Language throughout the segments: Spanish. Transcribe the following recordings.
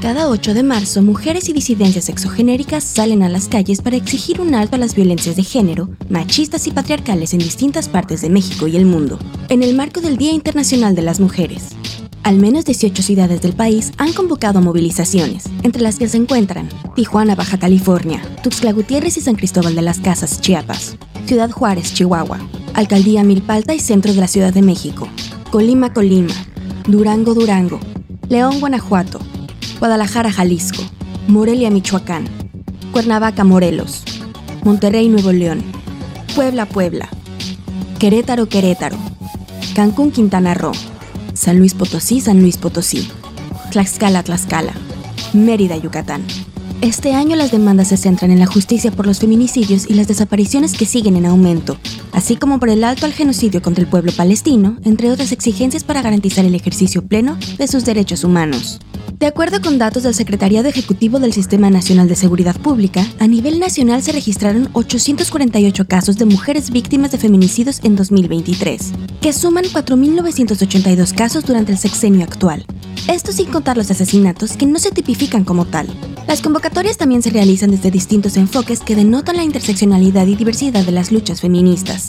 Cada 8 de marzo, mujeres y disidencias sexogenéricas salen a las calles para exigir un alto a las violencias de género, machistas y patriarcales en distintas partes de México y el mundo, en el marco del Día Internacional de las Mujeres. Al menos 18 ciudades del país han convocado movilizaciones, entre las que se encuentran Tijuana, Baja California, Tuxtla Gutiérrez y San Cristóbal de las Casas, Chiapas, Ciudad Juárez, Chihuahua, Alcaldía Milpalta y Centro de la Ciudad de México, Colima, Colima, Durango, Durango, León, Guanajuato, Guadalajara, Jalisco, Morelia, Michoacán, Cuernavaca, Morelos, Monterrey, Nuevo León, Puebla, Puebla, Querétaro, Querétaro, Cancún, Quintana Roo, San Luis Potosí, San Luis Potosí, Tlaxcala, Tlaxcala, Mérida, Yucatán. Este año las demandas se centran en la justicia por los feminicidios y las desapariciones que siguen en aumento, así como por el alto al genocidio contra el pueblo palestino, entre otras exigencias para garantizar el ejercicio pleno de sus derechos humanos. De acuerdo con datos del Secretariado Ejecutivo del Sistema Nacional de Seguridad Pública, a nivel nacional se registraron 848 casos de mujeres víctimas de feminicidios en 2023, que suman 4.982 casos durante el sexenio actual. Esto sin contar los asesinatos que no se tipifican como tal. Las convocatorias también se realizan desde distintos enfoques que denotan la interseccionalidad y diversidad de las luchas feministas.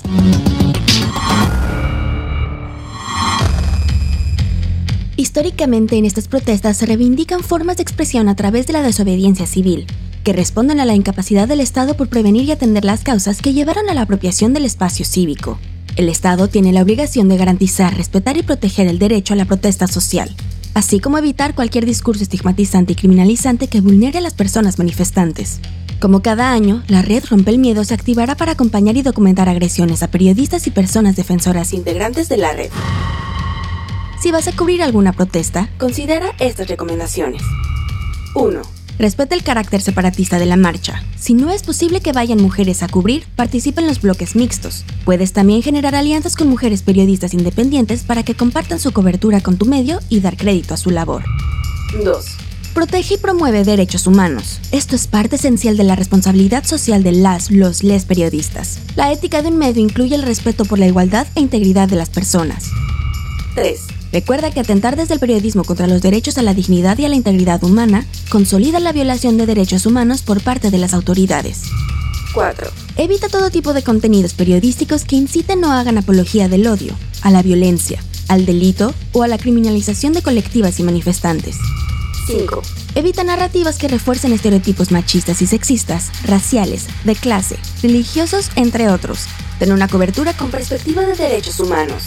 Históricamente, en estas protestas se reivindican formas de expresión a través de la desobediencia civil, que responden a la incapacidad del Estado por prevenir y atender las causas que llevaron a la apropiación del espacio cívico. El Estado tiene la obligación de garantizar, respetar y proteger el derecho a la protesta social, así como evitar cualquier discurso estigmatizante y criminalizante que vulnere a las personas manifestantes. Como cada año, la red Rompe el Miedo se activará para acompañar y documentar agresiones a periodistas y personas defensoras integrantes de la red. Si vas a cubrir alguna protesta, considera estas recomendaciones. 1. Respeta el carácter separatista de la marcha. Si no es posible que vayan mujeres a cubrir, participa en los bloques mixtos. Puedes también generar alianzas con mujeres periodistas independientes para que compartan su cobertura con tu medio y dar crédito a su labor. 2. Protege y promueve derechos humanos. Esto es parte esencial de la responsabilidad social de les periodistas. La ética de un medio incluye el respeto por la igualdad e integridad de las personas. 3. Recuerda que atentar desde el periodismo contra los derechos a la dignidad y a la integridad humana consolida la violación de derechos humanos por parte de las autoridades. 4. Evita todo tipo de contenidos periodísticos que inciten o hagan apología del odio, a la violencia, al delito o a la criminalización de colectivas y manifestantes. 5. Evita narrativas que refuercen estereotipos machistas y sexistas, raciales, de clase, religiosos, entre otros. Ten una cobertura con perspectiva de derechos humanos.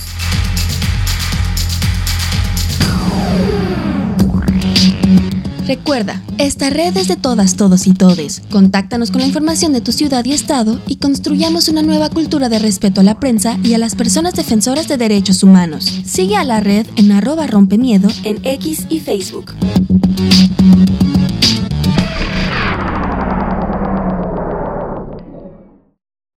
Recuerda, esta red es de todas, todos y todes. Contáctanos con la información de tu ciudad y estado y construyamos una nueva cultura de respeto a la prensa y a las personas defensoras de derechos humanos. Sigue a la red en @rompemiedo en X y Facebook.